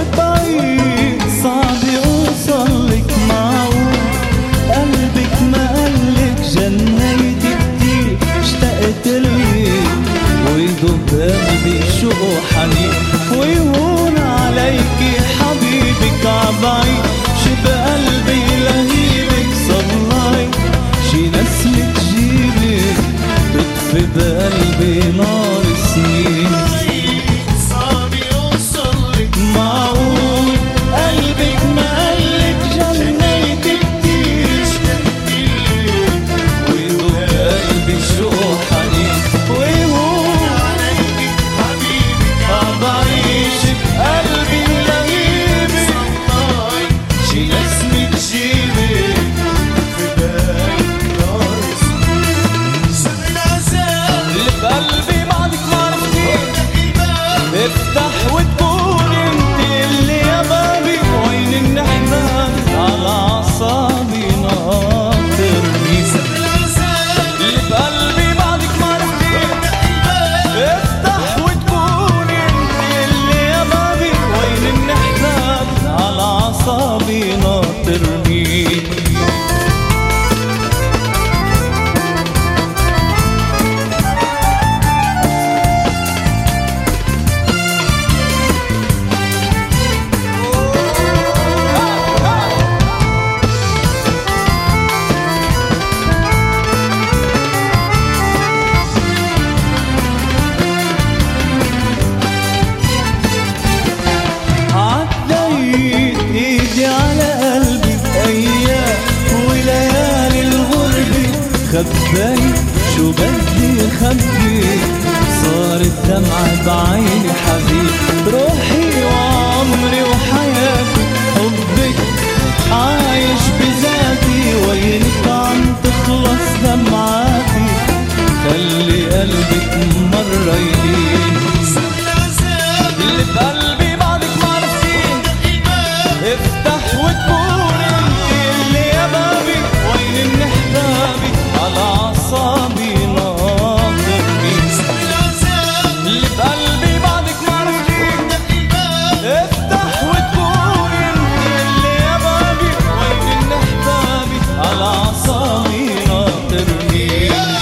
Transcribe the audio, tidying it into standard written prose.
وبعيد صعب يوصلك معقول، قلبك ما قالك جنيتي كتير اشتقت لك، ويدوب قلبي شوق وحنين، ويهون عليكي حبيبك عبعيد، شب قلبي لهيبك صلاي، شي نسمة تجيبك تطفي بقلبي نار سنين. صعب يوصلك معقول قلبك ما قالك جنيتي كتير اشتقت لك، ويدوب قلبي شوق حنين، ويهون عليك حبيبك بعيشك قلبي لهيبك صلاي، شي نسمة تجيبك في بالك نار سنين. سر العذاب اللي بقلبي بعدك ما عرفتي، الباب افتح وتكون انت اللي يا بابي، وين النحنان على اعصابي ناطرني. سر العذاب اللي بقلبي بعدك ما عرفتي، الباب افتح وتكون انت اللي يا بابي، وين النحنان على اعصابي ناطرني. عديت ايدي على قلبي ايام وليالي الغربة، خبيت شو بدي خبي، صارت دمعة بعيني حبيب، روحي وعمري وحياتي حبك عايش بذاتي، وينك عم تخلص دمعاتي، خلي قلبك